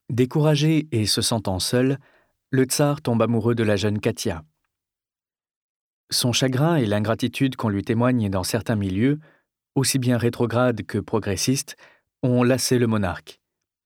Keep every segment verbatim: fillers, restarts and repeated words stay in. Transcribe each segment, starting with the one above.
Découragé et se sentant seul, le tsar tombe amoureux de la jeune Katia. Son chagrin et l'ingratitude qu'on lui témoigne dans certains milieux, aussi bien rétrogrades que progressistes, ont lassé le monarque.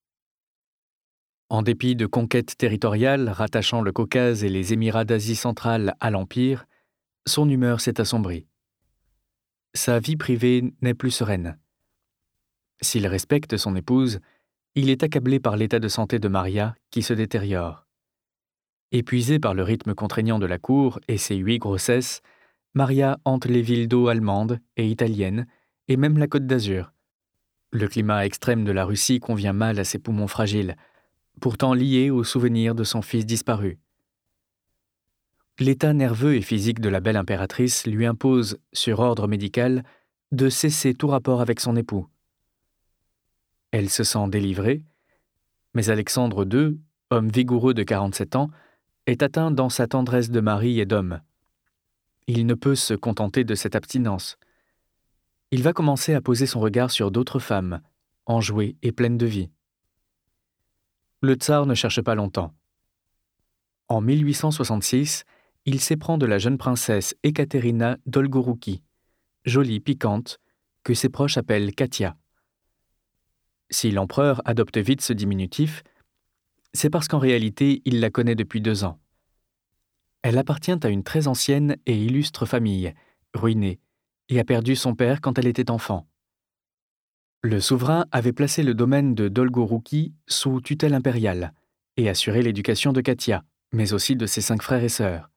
En dépit de conquêtes territoriales rattachant le Caucase et les Émirats d'Asie centrale à l'Empire, son humeur s'est assombrie. Sa vie privée n'est plus sereine. S'il respecte son épouse, il est accablé par l'état de santé de Maria qui se détériore. Épuisée par le rythme contraignant de la cour et ses huit grossesses, Maria hante les villes d'eau allemandes et italiennes et même la Côte d'Azur. Le climat extrême de la Russie convient mal à ses poumons fragiles, pourtant liés au souvenir de son fils disparu. L'état nerveux et physique de la belle impératrice lui impose, sur ordre médical, de cesser tout rapport avec son époux. Elle se sent délivrée, mais Alexandre deux, homme vigoureux de quarante-sept ans, est atteint dans sa tendresse de mari et d'homme. Il ne peut se contenter de cette abstinence. Il va commencer à poser son regard sur d'autres femmes, enjouées et pleines de vie. Le tsar ne cherche pas longtemps. En mille huit cent soixante-six, il s'éprend de la jeune princesse Ekaterina Dolgorouki, jolie, piquante, que ses proches appellent Katia. Si l'empereur adopte vite ce diminutif, c'est parce qu'en réalité, il la connaît depuis deux ans. Elle appartient à une très ancienne et illustre famille, ruinée, et a perdu son père quand elle était enfant. Le souverain avait placé le domaine de Dolgorouki sous tutelle impériale et assuré l'éducation de Katia, mais aussi de ses cinq frères et sœurs.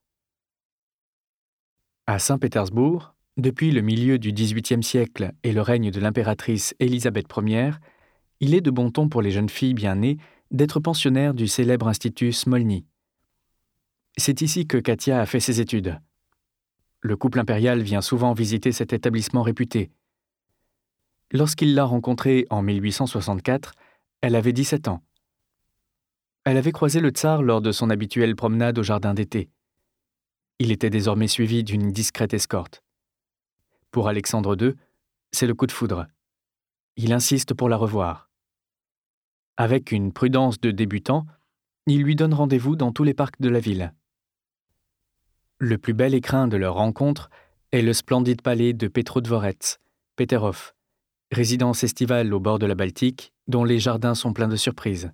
À Saint-Pétersbourg, depuis le milieu du dix-huitième siècle et le règne de l'impératrice Élisabeth première, il est de bon ton pour les jeunes filles bien nées d'être pensionnaires du célèbre institut Smolny. C'est ici que Katia a fait ses études. Le couple impérial vient souvent visiter cet établissement réputé. Lorsqu'il l'a rencontrée en mille huit cent soixante-quatre, elle avait dix-sept ans. Elle avait croisé le tsar lors de son habituelle promenade au jardin d'été. Il était désormais suivi d'une discrète escorte. Pour Alexandre deux, c'est le coup de foudre. Il insiste pour la revoir. Avec une prudence de débutant, il lui donne rendez-vous dans tous les parcs de la ville. Le plus bel écrin de leur rencontre est le splendide palais de Petrodvorets, Peterhof, résidence estivale au bord de la Baltique, dont les jardins sont pleins de surprises.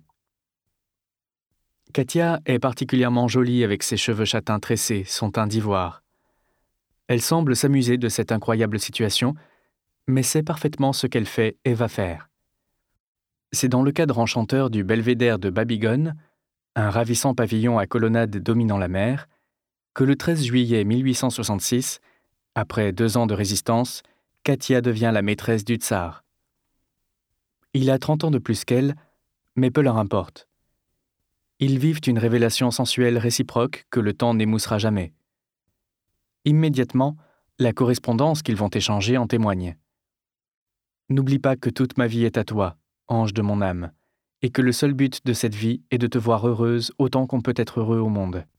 Katia est particulièrement jolie avec ses cheveux châtains tressés, son teint d'ivoire. Elle semble s'amuser de cette incroyable situation, mais sait parfaitement ce qu'elle fait et va faire. C'est dans le cadre enchanteur du belvédère de Babygone, un ravissant pavillon à colonnade dominant la mer, que le treize juillet mille huit cent soixante-six, après deux ans de résistance, Katia devient la maîtresse du tsar. Il a trente ans de plus qu'elle, mais peu leur importe. Ils vivent une révélation sensuelle réciproque que le temps n'émoussera jamais. Immédiatement, la correspondance qu'ils vont échanger en témoigne. « N'oublie pas que toute ma vie est à toi, ange de mon âme, et que le seul but de cette vie est de te voir heureuse autant qu'on peut être heureux au monde.